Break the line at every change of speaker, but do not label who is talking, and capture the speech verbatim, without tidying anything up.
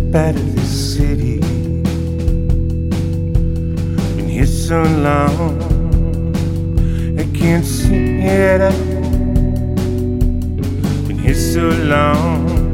out of this city. Been here so long, I can't see it. Been here so long,